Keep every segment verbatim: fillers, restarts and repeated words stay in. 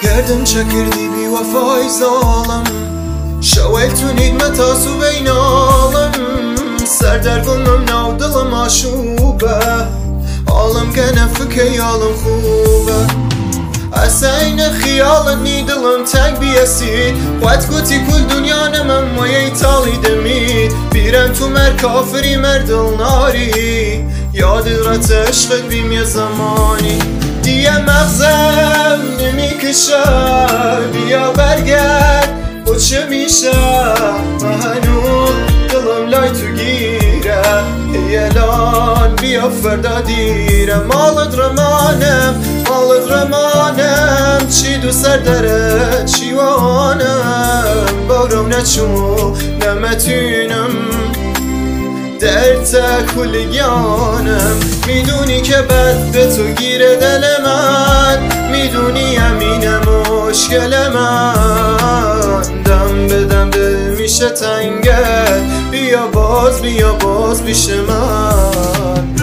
گردن چکردی بی وفای ظالم شویتونید متاسو بین عالم سردرگمم ناو دلم آشوبه عالم گنه فکر عالم خوبه اسین خیالت نی دلم تنگ بیسید خود گوتی کل دنیا نمم مایه تالی دمید بیرم تو مر کافری مردل ناری یاد رت عشقت بیم یه زمانی دیگه مغزم نمیکشه بیا برگرد خود چه میشه من هنوز دلم لای تو گیره ایلان بیا فردا دیره مالت رمانم مالت رمانم چی دو سر داره چی وانم بارم نچو نمتونم درد کلیانم میدونی که بد به تو گیره دل من میدونی همینه مشکل من دم به دم دل میشه تنگت بیا باز بیا باز پیش من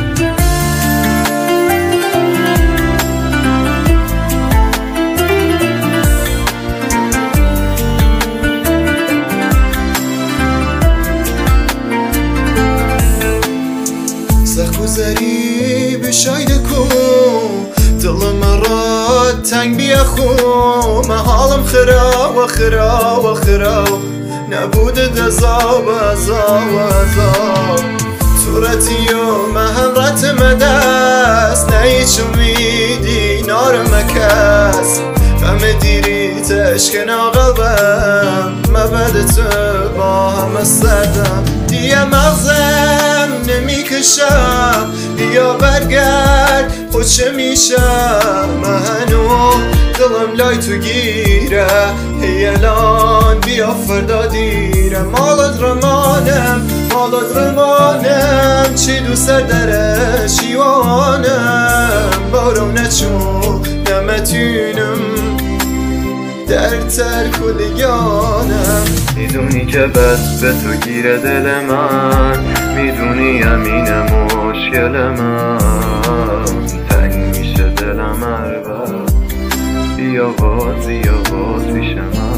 سخوزری بشایده کو دلم را تنگ بیا خو من حالم خراب و خراب و خراب نبوده دزاب ازاب ازاب صورتیو من هم رت مدست نه هیچ امیدی نارم مکس غم دیری تشکنا قلبم مبد تو با همه سردم دیگه مغزم نمیکشم بیا برگرد خود چه میشم من هنوز دلم لای تو گیره هیلان بیا فردا دیره مالت رمانم مالت رمانم چی دو سر داره شیوانم بارو نچو نمتونم در تر کلیانم میدونی که بس به تو گیره دل من میدونی امین مشکل من تنگ میشه دلم هر وقت بیا باز بیا باز پیش من